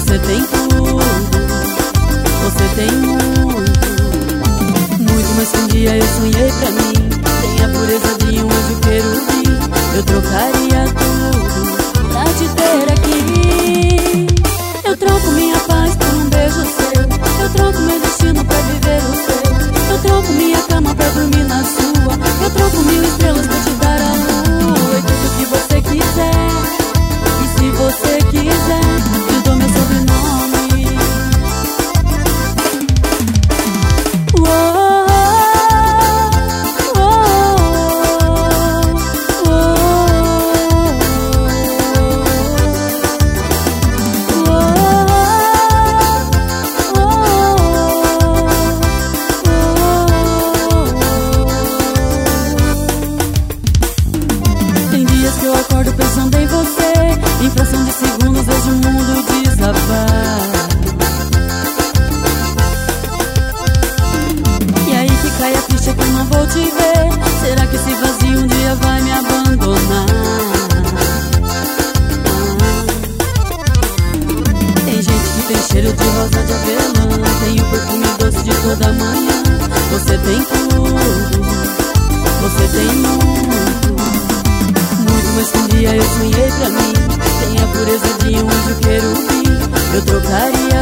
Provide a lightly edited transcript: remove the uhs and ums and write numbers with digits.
Você tem tudo, você tem muito, muito mais que um dia eu sonhei pra mim. Tem a pureza de um anjo querubim. Eu trocaria tudo pra te ter aqui. Eu troco minha paz por um beijo seu. Eu troco meu destino pra viver o seu. Eu troco minha cama pra dormir na sua. Eu troco 1000 estrelas pra te dar a lua. E tudo que você quiser. E se você quiser, te dou meu sobrenome. Uou. Eu acordo pensando em você. Em fração de segundos vejo o mundo desabar. E aí que cai a ficha que eu não vou te ver. Será que esse vazio um dia vai me abandonar? Tem gente que tem cheiro de rosa de avelã. Tem o perfume doce de toda manhã. Você tem tudo, você tem muito, mas que um dia eu sonhei pra mim. Tem a pureza de um anjo querubim. Eu trocaria